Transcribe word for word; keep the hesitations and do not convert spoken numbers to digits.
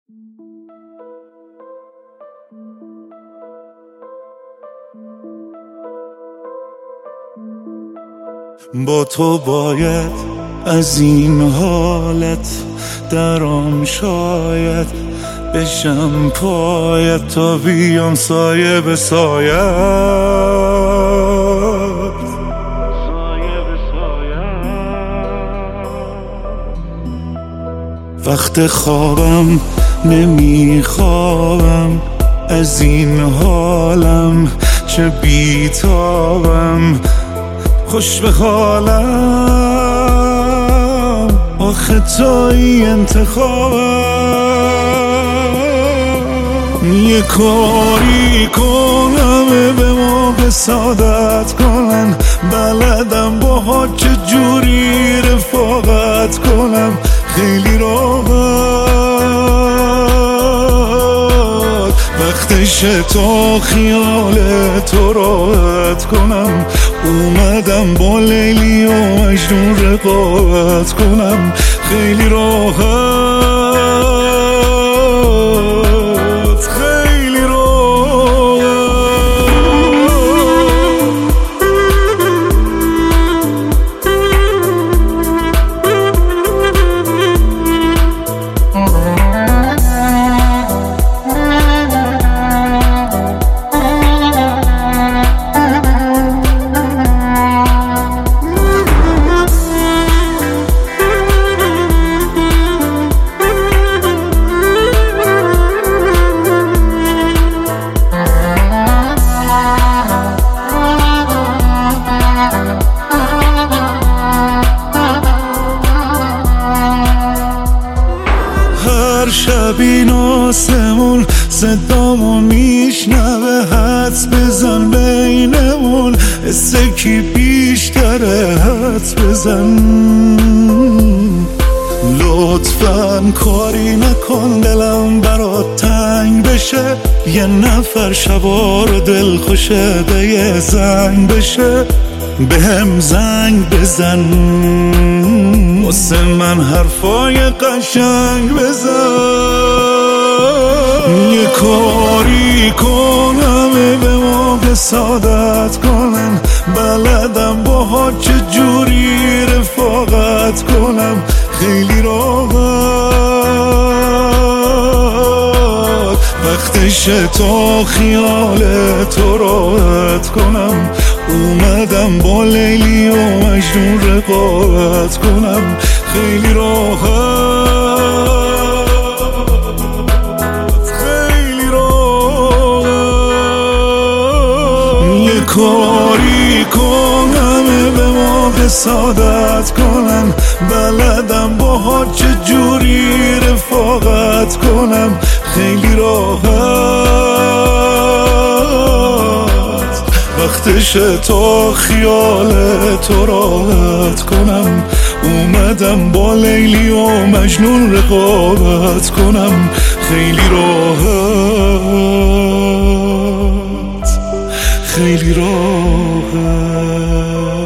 با تو باید از این حالت درام شاید بشم پایت تا بیام سایه به سایت وقت خوابم نمیخوابم از این حالم چه بیتابم خوش به حالم آخه توی انتخابم یه کاری کنم به موقع سعادت کنن بلدم با چه جوری رفاقت کنم خیلی راحت وقتشه تا خیال تو راحت کنم اومدم با لیلی و مجنون رقابت کنم خیلی راحت خیلی راحت شب این آسمون صدامو میشنوه حدس بزن بینمون استکی بیشتره حدس بزن لطفاً کاری نکن دلم برات تنگ بشه یه نفر شبار دل خوشه به یه زنگ بشه به هم زنگ بزن واسه من حرفای قشنگ بزن یه کاری کنم به موقع سعادت کنن بلدم با چه جوری رفاقت کنم خیلی راحت وقتشه تا خیال تو راحت کنم اومدم با لیلی و مجنون رقابت کنم خیلی راحت خیلی راحت یه کاری کنم به موقع سعادت کنن بلدم با چه جوری رفاقت کنم خیلی راحت وقتشه تا خیال تو راحت کنم اومدم با لیلی و مجنون رقابت کنم خیلی راحت خیلی راحت